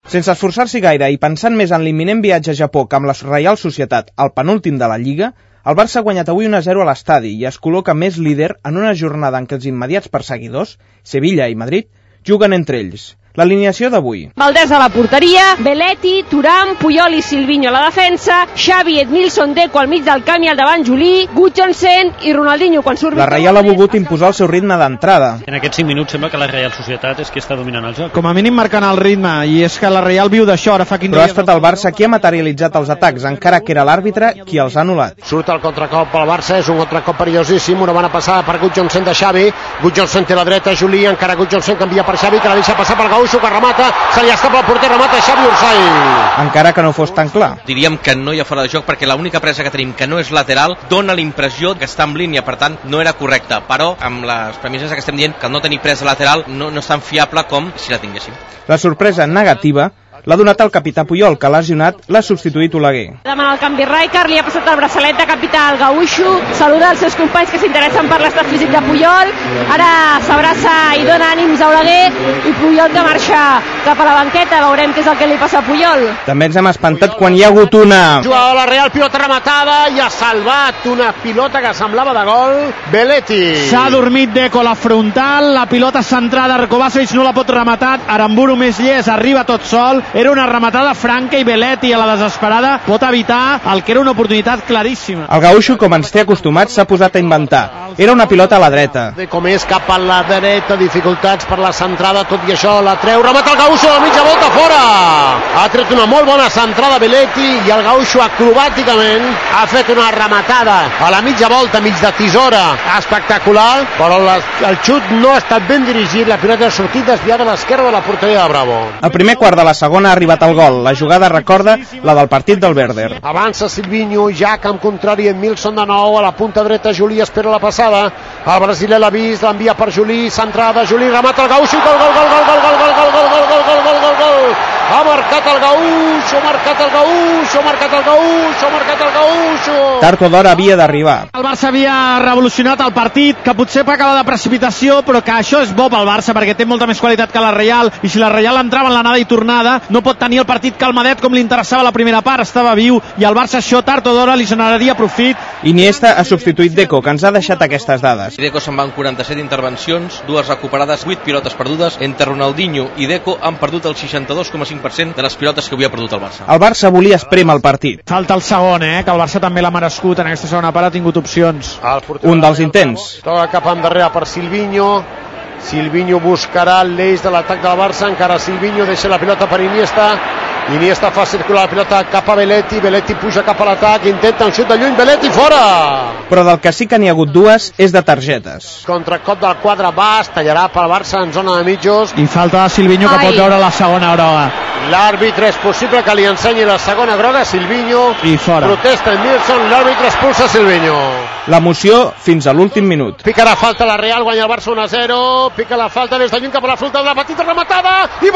Sense esforçar-s'hi gaire i pensant més en l'imminent viatge a Japó que amb la Reial Societat, el penúltim de la Lliga, el Barça ha guanyat avui 1-0 a l'estadi i es col·loca més líder en una jornada en què els immediats perseguidors, Sevilla i Madrid, juguen entre ells. L'alineació d'avui. Valdés a la porteria, Belletti, Thuram, Puyol i Silvinho a la defensa, Xavi, Edmilson, Deco al mig del camp i al davant Juli, Gudjohnsen i Ronaldinho quan surt... La Reial ha volgut imposar el seu ritme d'entrada. En aquests 5 minuts sembla que la Reial Societat és qui està dominant el joc. Com a mínim marcant el ritme, i és que la Reial viu d'això, ara fa 15 dies... Però ha estat el Barça qui ha materialitzat els atacs, encara que era l'àrbitre qui els ha anul·lat. Surt el contracop pel Barça, és un contracop perillosíssim, una bona passada per Gudjohnsen de Xavi, Gudjohnsen té la dreta, Juli, encara Gudjohnsen canvia per Xavi, que la deixa passar pel Gaúcho, que remata, se li escapa el porter, remata Xavi Ursay. Encara que no fos tan clar. Diríem que no hi ha fora de joc perquè l'única presa que tenim que no és lateral dona la impressió que està en línia, per tant no era correcta, però amb les premisses que estem dient que el no tenir presa lateral no és tan fiable com si la tinguéssim. La sorpresa negativa l'ha donat el capità Puyol, que lesionat l'ha substituït Oleguer. Demana el canvi Rijkaard, li ha passat el braçalet de capità al Gaúcho, saluda els seus companys que s'interessen per l'estat físic de Puyol, ara s'abraça i dona ànims a Oleguer i Puyol que marxa cap a la banqueta, veurem què és el que li passa a Puyol. També ens hem espantat quan hi ha hagut una... Jugava la Real, pilota rematada i ha salvat una pilota que semblava de gol, Belletti. S'ha dormit Deco a la frontal, la pilota centrada, Kovacevic no la pot rematar, Aramburu més llest, arriba tot sol. Era una rematada franca i Belletti a la desesperada pot evitar el que era una oportunitat claríssima. El Gaúcho, com ens té acostumats, s'ha posat a inventar. Era una pilota a la dreta. Com és cap a la dreta, dificultats per la centrada, tot i això la treu, remata el Gaúcho, la mitja volta fora. Ha tret una molt bona centrada Belletti i el Gaúcho acrobàticament ha fet una rematada a la mitja volta, mig de tisora, espectacular, però el xut no ha estat ben dirigit, la pilota ha sortit desviada a l'esquerra de la porteria de Bravo. Al primer quart de la segona ha arribat el gol. La jugada recorda la del partit del Werder. Avança Silvinho, ja camp contrari, Edmilson de nou, a la punta dreta Juli espera la passada, el brasiler l'ha vist, l'envia per Juli, centrada, Juli remata el Gaúcho, gol, gol, gol, gol, gol, gol, gol, gol, gol, gol, gol, gol, gol, gol, gol, ha marcat el Gaúcho, ha marcat el Gaúcho, ha marcat el Gaúcho, ha marcat el Gaúcho. Tard o d'hora havia d'arribar. El Barça havia revolucionat el partit, que potser pecava de precipitació, però que això és bo pel Barça, perquè té molta més qualitat que la Reial, i si la Reial entrava en l'anada i tornada, no pot tenir el partit calmadet com li interessava la primera part, estava viu, i al Barça això tard o d'hora li generaria profit. Iniesta ha substituït Deco, que ens ha deixat aquestes dades. Deco se'n va en 47 intervencions, 2 recuperades, 8 pilotes perdudes. Entre Ronaldinho i Deco han perdut el 62,5% de les pilotes que havia perdut el Barça. El Barça volia esprémer el partit. Falta el segon, que el Barça també l'ha merescut, en aquesta segona part ha tingut opcions. Un dels intents. Toca cap endarrere per Silvinho, Silvinho buscarà l'eix de l'atac del Barça, encara Silvinho deixa la pilota per Iniesta, Iniesta fa circular la pilota cap a Belletti, Belletti puja cap a l'atac, intenta un xut de lluny, Belletti fora! Però del que sí que n'hi ha hagut dues és de targetes. Contracop del quadre bas, tallarà pel Barça en zona de mitjos. I falta de Silvinho, que pot veure la segona groga. L'àrbitre és possible que li ensenyi la segona groga, Silvinho. I fora. Protesta Edmilson, l'àrbitre expulsa Silvinho. L'emoció fins a l'últim minut. Picarà falta la Real, guanya el Barça 1-0, pica la falta des de lluny cap a la frontal de la petita rematada, i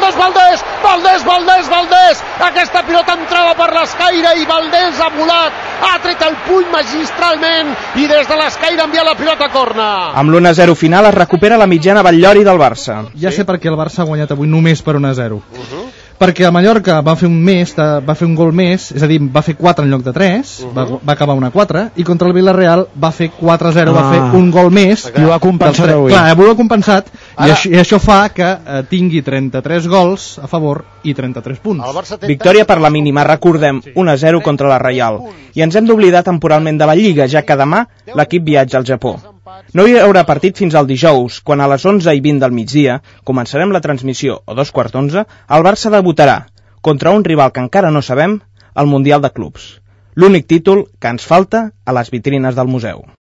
Valdés, aquesta pilota entrava per l'escaire i Valdés ha volat, ha tret el puny magistralment i des de l'escaire envia la pilota a corna. Amb l'1-0 final es recupera la mitjana Batllori del Barça. Ja sé per què el Barça ha guanyat avui només per 1-0. Perquè el Mallorca va fer un gol més, és a dir, va fer 4 en lloc de 3, va acabar 1-4, i contra el Villarreal va fer 4-0, va fer un gol més. I ho ha compensat avui. Clar, avui ho ha compensat, i això fa que tingui 33 gols a favor i 33 punts. Victòria per la mínima, recordem, 1-0 contra la Reial. I ens hem d'oblidar temporalment de la Lliga, ja que demà l'equip viatja al Japó. No hi haurà partit fins al dijous, quan a les 11:20 del migdia començarem la transmissió, o 11:15, el Barça debutarà contra un rival que encara no sabem, al Mundial de Clubs. L'únic títol que ens falta a les vitrines del museu.